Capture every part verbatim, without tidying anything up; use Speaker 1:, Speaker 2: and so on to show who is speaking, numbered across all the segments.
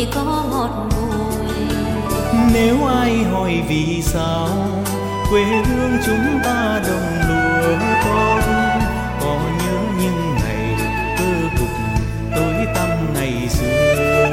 Speaker 1: vui có ngọt bùi.
Speaker 2: Nếu ai hỏi vì sao quê hương chúng ta đồng lúa tốt, có nhớ những ngày cơ cực tối tăm ngày xưa.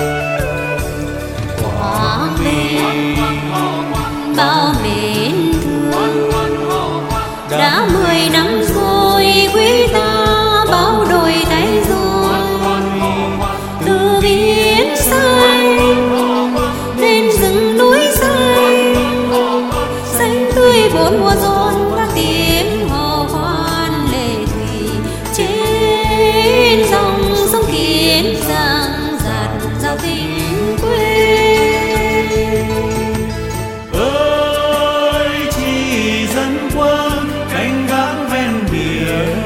Speaker 1: Quảng Bình bao mến thương, đã mười năm rồi quý ta bao đổi thay rồi. Từ biển xanh lên rừng núi xanh, xanh tươi bốn mùa rộn các tiếng hò khoan lệ thủy. Trên dòng sông Kiến Giang dạt dào tình quê.
Speaker 2: Ơi chị dân quân canh gác ven biển,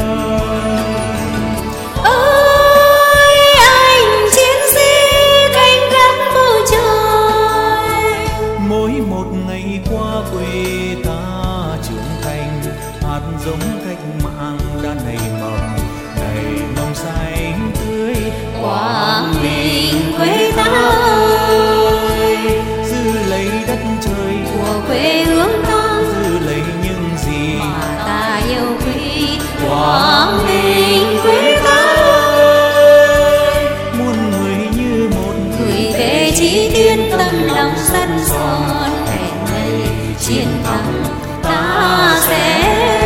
Speaker 1: Ơi anh chiến sĩ canh gác bầu trời.
Speaker 2: mỗi một ngày qua quê ta trưởng thành, hạt giống cách mạng đã nảy mầm, nảy mầm xanh tươi.
Speaker 1: Quảng Bình quê ta ơi,
Speaker 2: Giữ lấy đất trời
Speaker 1: của quê hương ta,
Speaker 2: giữ lấy những gì
Speaker 1: mà ta yêu quý. Quảng Bình quê ta ơi,
Speaker 2: muôn người như một
Speaker 1: gửi về chí tiên tâm lòng sắt son. Hẹn ngày chiến thắng ta sẽ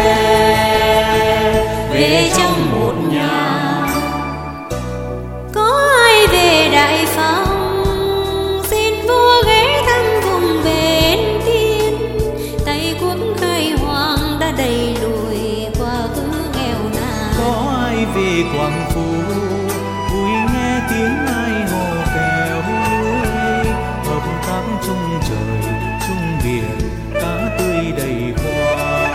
Speaker 1: về trong một nhà. Có ai về Đại Phong xin vua ghé thăm vùng bến Tiên. Tay quốc khai hoàng đã đẩy lùi quá khứ nghèo nàn.
Speaker 2: có ai về Quảng Phú vui nghe tiếng ai hò kéo lưới, hợp tác chung trời chung biển cá tươi đầy khoa.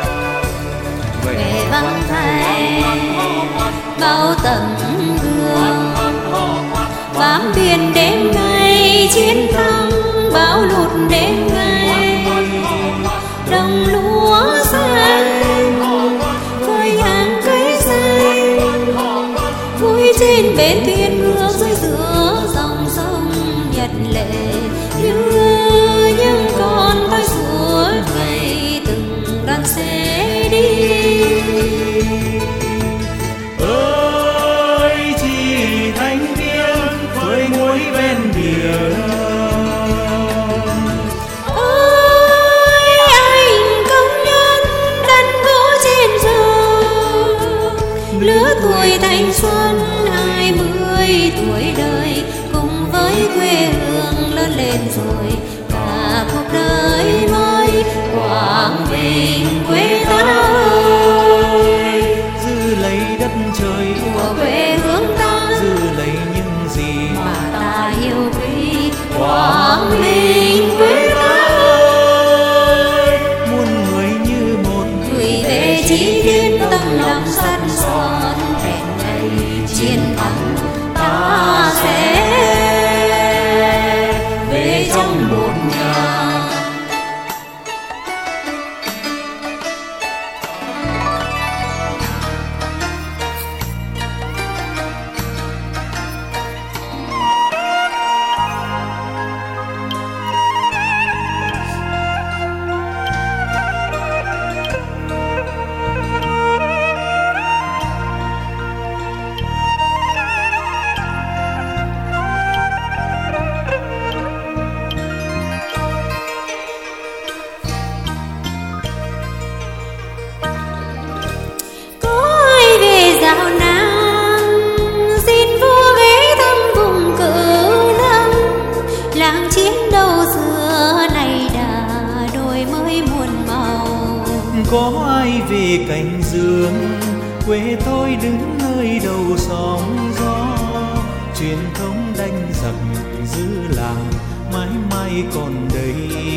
Speaker 1: Về vang thay bao tấm gương, bám biển đêm ngày chiến thắng bão lụt đêm ngày. Đồng lúa xanh với hàng cây xanh, vui trên bến thuyền ngược dưới giữa dòng sông Nhật lệ. Như những con voi suốt ngày từng đoàn xe đi.
Speaker 2: Ơi chị thanh niên với ngôi ven biển,
Speaker 1: Ơi anh công nhân đặt gỗ trên rừng, lứa tuổi thanh xuân hai mươi tuổi đời, cùng với quê hương lớn lên rồi cả cuộc đời mới. Quảng Bình quê ta ơi,
Speaker 2: giữ lấy đất trời
Speaker 1: của quê hương ta,
Speaker 2: giữ lấy những gì
Speaker 1: mà ta yêu quý. Quảng Bình quê ta ơi,
Speaker 2: muôn người như một
Speaker 1: gửi về chí tiên tâm lòng sắt son. Hẹn ngày chiến thắng ta sẽ về trong một nhà. Dạo Nam xin vua ghé thăm vùng Cửu Long, làng chiến đấu xưa này đã đổi mới muôn màu.
Speaker 2: có ai về cánh dương quê tôi đứng nơi đầu sóng gió, truyền thống đánh giặc giữ làng mãi mãi còn đây.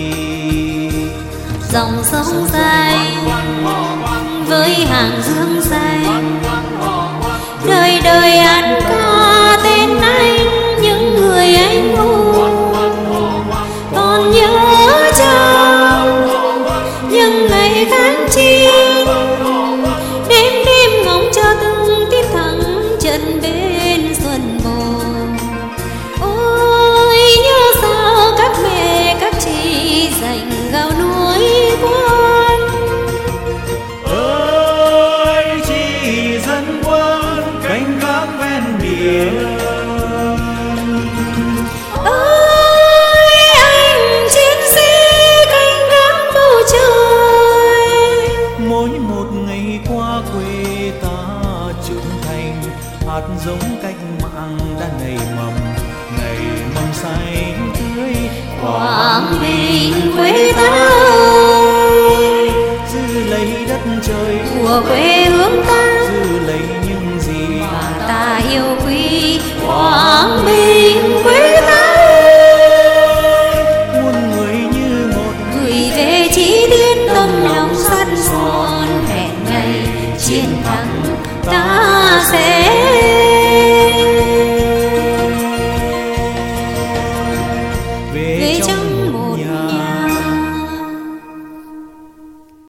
Speaker 1: Dòng sông xanh với hàng dương xanh, đời đời ăn ca tên anh những người anh hùng. Còn nhớ chăng những ngày kháng chiến, đêm đêm ngóng chờ từng tiết thắng trận bên xuân bồ. Ôi
Speaker 2: biển.
Speaker 1: Ơi anh chiến sĩ canh gác bầu trời,
Speaker 2: Mỗi một ngày qua quê ta trưởng thành, hạt giống cách mạng đã nảy mầm, nảy mầm xanh tươi.
Speaker 1: Quảng Bình quê ta ơi,
Speaker 2: Giữ lấy đất trời
Speaker 1: của quê hương ta,
Speaker 2: giữ lấy những gì
Speaker 1: và ta yêu quý. Quảng Bình quê ta ơi,
Speaker 2: muôn người như một,
Speaker 1: gửi về chí tiến tâm lòng sắt son, hẹn ngày chiến thắng ta sẽ